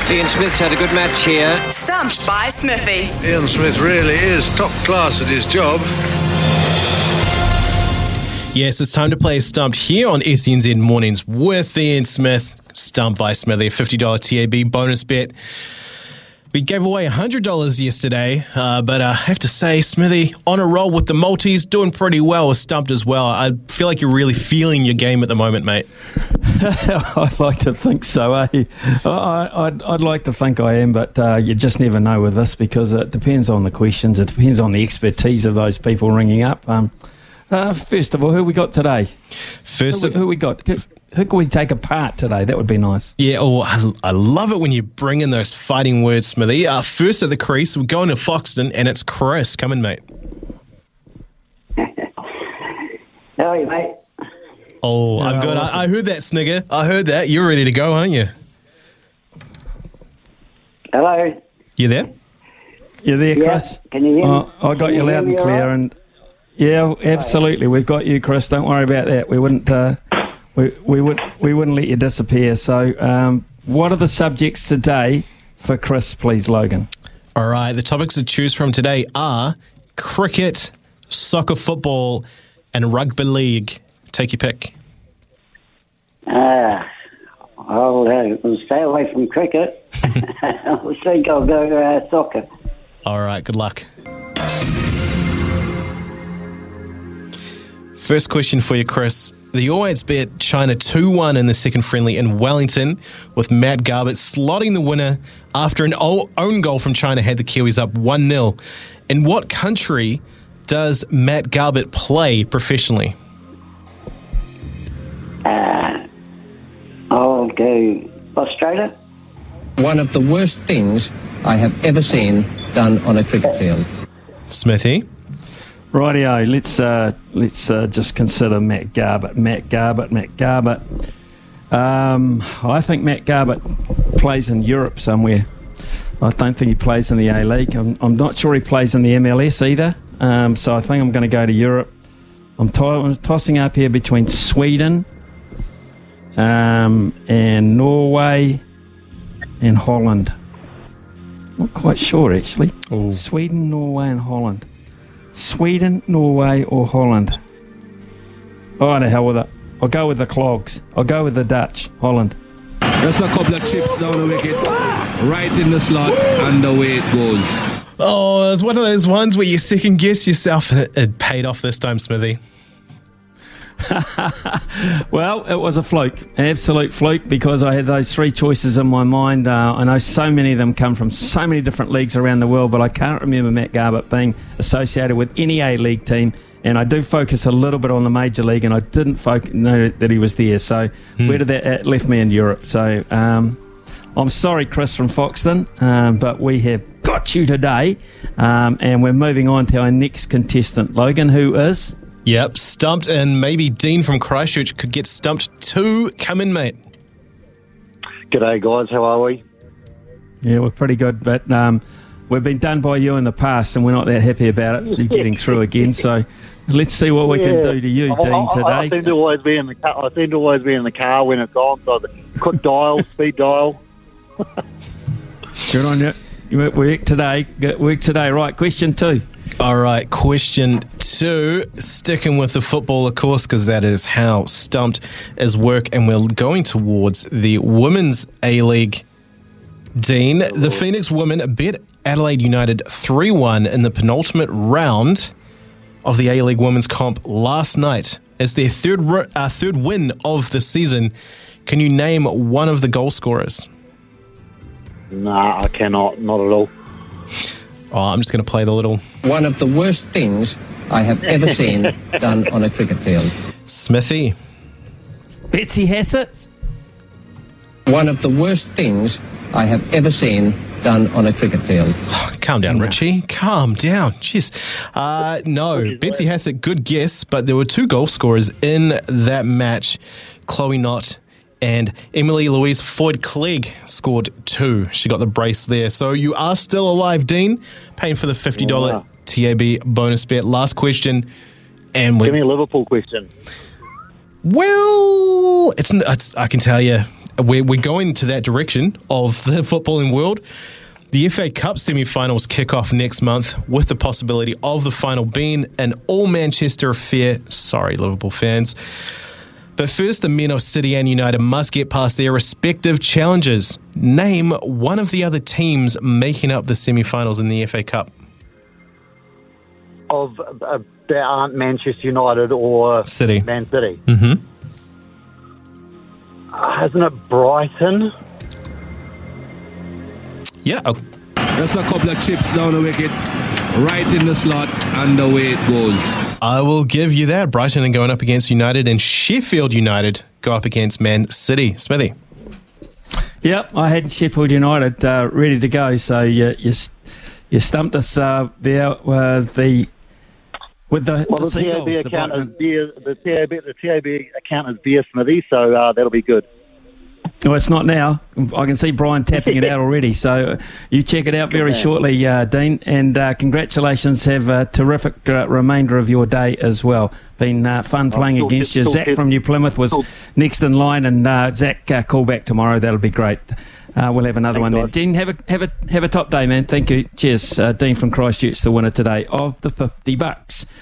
Ian Smith's had a good match here. Stumped by Smithy. Ian Smith really is top class at his job. Yes, it's time to play Stumped here on SNZ Mornings with Ian Smith. Stumped by Smithy, a $50 TAB bonus bet. We gave away $100 yesterday, but I have to say, Smithy, on a roll with the multis, doing pretty well with Stumped as well. I feel like you're really feeling your game at the moment, mate. I'd like to think so, eh? I'd like to think I am, but you just never know with this because it depends on the questions. It depends on the expertise of those people ringing up. First of all, who we got today? Who we got? Who can we take apart today? That would be nice. Yeah, I love it when you bring in those fighting words, Smithy. First at the crease, we're going to Foxton, and it's Chris. Come in, mate. How are you, mate? Oh, I'm good. I heard that snigger. I heard that. You're ready to go, aren't you? Hello? You there? You there, Chris? Yeah. Can you hear me? I got you loud and clear. Right? And yeah, absolutely. We've got you, Chris. Don't worry about that. We wouldn't... We wouldn't let you disappear. So, what are the subjects today for Chris, please, Logan? All right, the topics to choose from today are cricket, soccer, football, and rugby league. Take your pick. I'll stay away from cricket. I think I'll go soccer. All right, good luck. First question for you, Chris. The All Whites bet China 2-1 in the second friendly in Wellington, with Matt Garbutt slotting the winner after an own goal from China had the Kiwis up 1-0. In what country does Matt Garbutt play professionally? I'll go Australia. One of the worst things I have ever seen done on a cricket field. Smithy? Rightio, let's just consider Matt Garbutt. I think Matt Garbutt plays in Europe somewhere. I don't think he plays in the A-League. I'm not sure he plays in the MLS either. So I think I'm going to go to Europe. I'm tossing up here between Sweden and Norway and Holland. Not quite sure, actually. Ooh. Sweden, Norway and Holland. Sweden, Norway or Holland? Oh, the hell with it. I'll go with the Clogs. I'll go with the Dutch. Holland. Just a couple of chips down the wicket, right in the slot, and away it goes. Oh, it's one of those ones where you second guess yourself, and it paid off this time, Smithy. Well, it was a fluke, an absolute fluke, because I had those three choices in my mind. I know so many of them come from so many different leagues around the world, but I can't remember Matt Garbutt being associated with any A-League team, and I do focus a little bit on the Major League, and I didn't know that he was there. So where did that left me in Europe? So I'm sorry, Chris from Foxton, but we have got you today, and we're moving on to our next contestant, Logan, who is... Yep, stumped, and maybe Dean from Christchurch could get stumped too. Come in, mate. G'day, guys. How are we? Yeah, we're pretty good, but we've been done by you in the past, and we're not that happy about it. You're getting through again, so let's see what we can do to you, Dean, today. I seem to always be in the car. I seem to always be in the car when it's on. So quick dial, speed dial. Good on you. You work today. Right, question 2. All right, question 2. Sticking with the football, of course, because that is how stumped is work, and we're going towards the Women's A-League. Dean, the Phoenix women beat Adelaide United 3-1 in the penultimate round of the A-League Women's Comp last night. As their third win of the season, can you name one of the goal scorers? Nah, I cannot. Not at all. Oh, I'm just going to play the little... One of the worst things I have ever seen done on a cricket field. Smithy. Betsy Hassett. One of the worst things I have ever seen done on a cricket field. Calm down, Richie. Calm down. Jeez. No, Betsy Hassett, good guess, but there were 2 goal scorers in that match. Chloe Knott and Emily Louise Foyd-Clegg scored 2. She got the brace there. So you are still alive, Dean. Paying for the $50 TAB bonus bet. Last question. And give me a Liverpool question. Well, it's I can tell you, we're going to that direction of the footballing world. The FA Cup semi-finals kick off next month with the possibility of the final being an all-Manchester affair. Sorry, Liverpool fans. But first, the men of City and United must get past their respective challenges. Name one of the other teams making up the semi-finals in the FA Cup. There aren't Manchester United or City. Man City. Mm-hmm. Hasn't it Brighton? Yeah. Just a couple of chips down the wicket, right in the slot, and away it goes. I will give you that. Brighton are going up against United, and Sheffield United go up against Man City. Smithy. Yep, I had Sheffield United ready to go, so you stumped us there with the TAB account is beer. The TAB account is beer, Smithy. So that'll be good. Well, it's not now. I can see Brian tapping it out already. So you check it out very shortly, Dean. And congratulations. Have a terrific remainder of your day as well. Been fun playing against you. Zach from New Plymouth was next in line, and Zach, call back tomorrow. That'll be great. We'll have another one then. Dean, have a top day, man. Thank you. Cheers. Dean from Christchurch, the winner today of the $50.